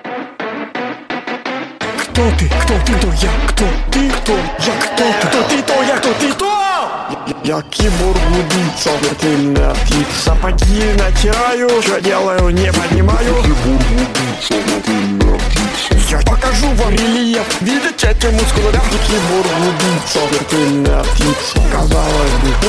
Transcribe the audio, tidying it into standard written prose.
Кто ты? Кто ты? Кто я? Кто ты? Кто я? Кто ты? Кто ты? Кто я? Кто ты? Кто? Я киборг-убийца, смертельная птица. Сапоги натираю, что делаю, не понимаю. Киборг-убийца, смертельная птица. Я покажу вам рельеф, видите эти мускулы, да? Киборг-убийца, смертельная птица. Казалось бы,